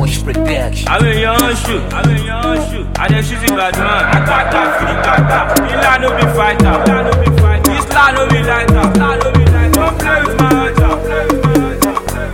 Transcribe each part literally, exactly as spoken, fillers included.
Porsche Production. I'm in your shoe, I'm in your shoe. I just shoot it bad man. Attack, free tata. This land no be fighter, this land no be lighter. Don't play with my heart, don't play with my heart.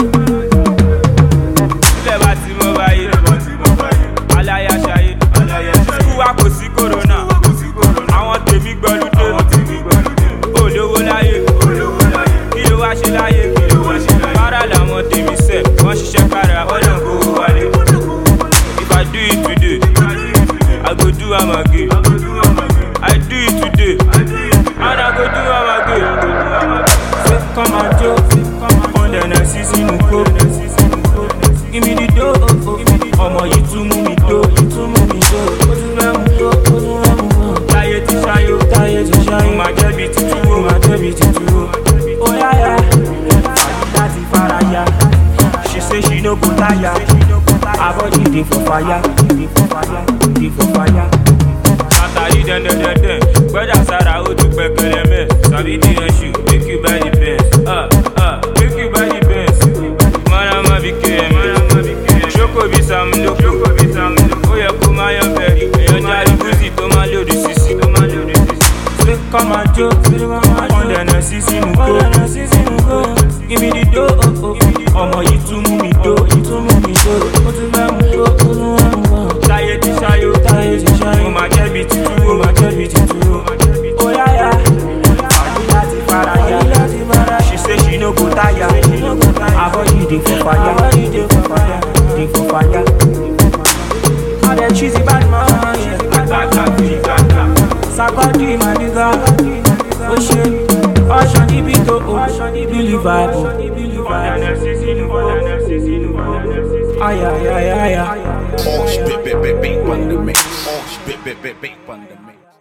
Never see me over here. Alaya Shaye, school wa kò sí corona. Àwọn tèmi gbọ́lùdé, olówó láyé, kí ló wá ṣe láyé? Para làwọn tèmi sẹ̀, wọ́n ṣiṣẹ́ kára, ọ̀nà kò wálé. If I do it today, I go do am again. I do it today, and I go do am again. Say come and jo, on the next season go. Give me the dough, ọmọ yìí tún mú mi dó, tún mú mi dó. Ó tún fẹ́ mú dó, ó tún fẹ́ mú dó. Táyé ti ṣáyó, táyé ti ṣáyó. Mo máa jẹ́bi títú, mo máa jẹ́bi títú. Ó yáyá, láti faraya. She say she no go tire. Her body dey for fire, dey for fire, dey for fire. Látàrí dẹ́ndẹ́ndẹ́ndẹ́, gbọ́dọ̀ sára ó tún pẹ́kẹ́lẹ́ mẹ́. Sàbí díyan ṣù, make you buy the best. Uh, uh, make you buy the best. Mọ́nà má bí kí ẹ̀ mọ́nà má bí kí ẹ̀. Ṣókò bí Sàmú lóko, ó yẹ kó máa yan bẹ̀rì. Èèyàn jáde búzì tó máa lòdì sísì. Say come and jo, on the next season go. Give me the dough, ọmọ yìí tún mú mi dó, tún mú mi dó. Ó tún fẹ́ mú dó, ó tún fẹ́ mú dó. Táyé ti ṣáyó, táyé ti ṣáyó. Mo máa jẹ́bi títú, mo máa jẹ́bi títú. Ó yáyá, àbí láti faraya. She say she no go tire. Her body dey for fire, dey for fire, dey for fire. I dey choose the bad man. Sakodi my nigga, oh shit, Ocean níbi tó o, Billy vibe o. Ay ay ay ay ay. Porsche, bit, bit, bit, beat on the mix. Porsche, bit, bit, bit, beat on the mix.